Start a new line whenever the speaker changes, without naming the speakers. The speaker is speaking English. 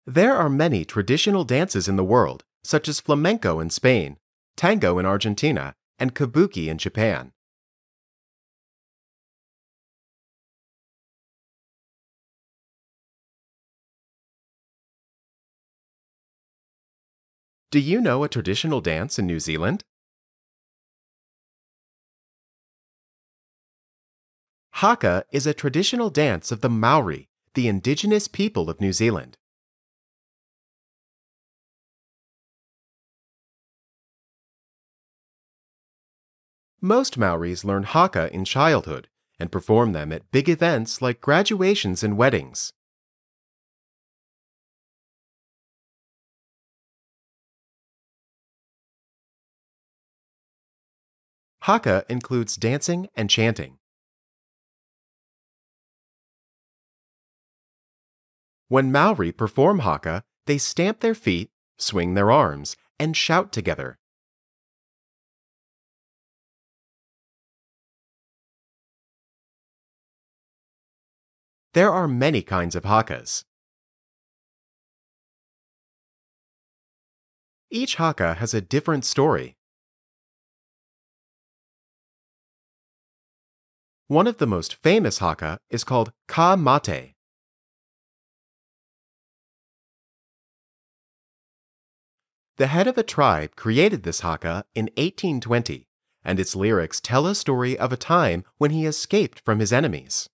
There are many traditional dances in the world, such as flamenco in Spain, tango in Argentina, and kabuki in Japan. Do you know a traditional dance in New Zealand? Haka is a traditional dance of the Maori, the indigenous people of New Zealand. Most Maoris learn Haka in childhood and perform them at big events like graduations and weddings. Haka includes dancing and chanting. When Maori perform Haka, they stamp their feet, swing their arms, and shout together. There are many kinds of Hakas. Each Haka has a different story. One of the most famous Haka is called Ka Mate. The head of a tribe created this Haka in 1820, and its lyrics tell a story of a time when he escaped from his enemies.